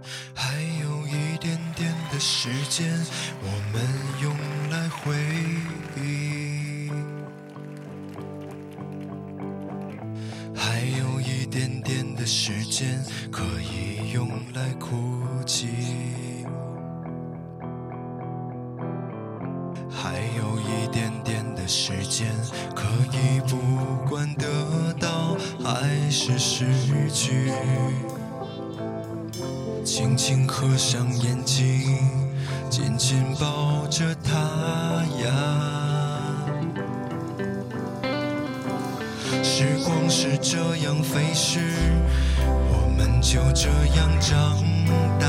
还有一点点的时间，我们用来回忆，还有一点点的时间可以用来哭泣，还有一点点的时间可以不管得到还是失去，轻轻合上眼睛，紧紧抱着他呀。时光是这样飞逝，我们就这样长大。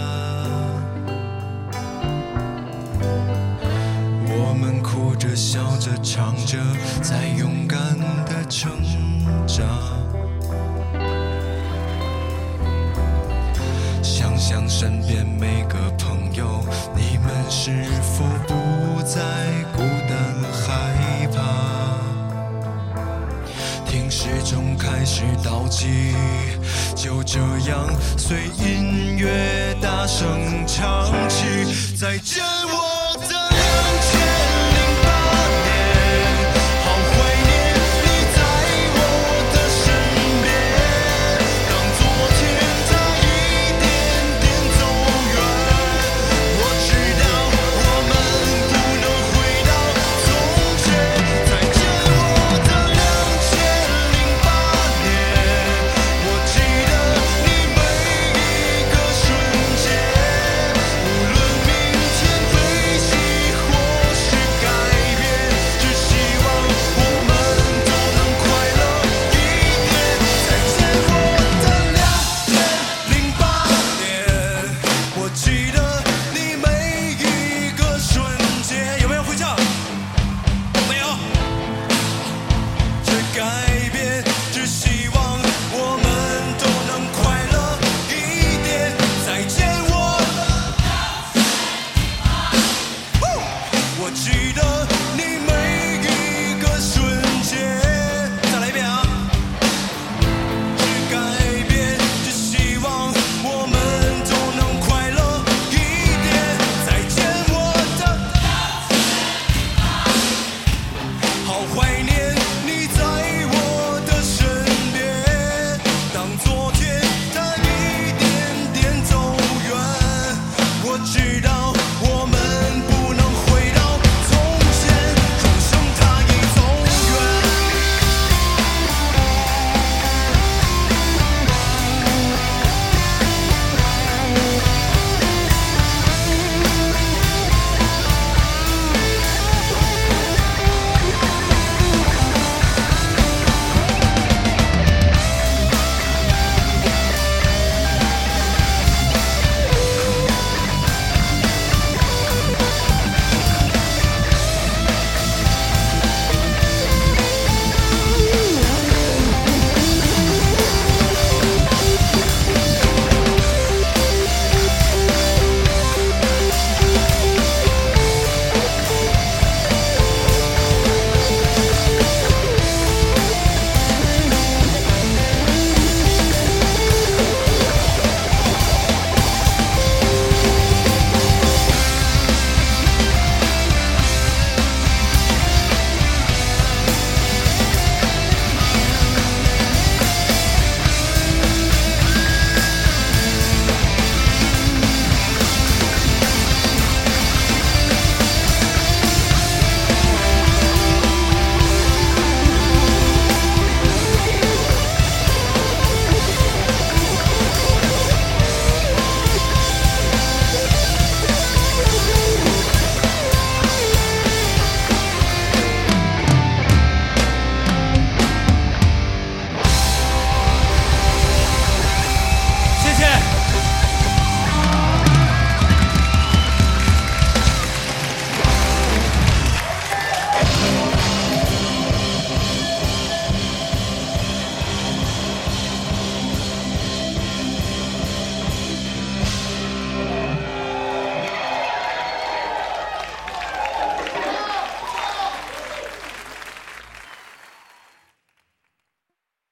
我们哭着笑着唱着，在勇敢地成长。想想身边每个朋友，你们是否不再孤单害怕？听时钟开始倒计，就这样随音乐大声唱起，再见我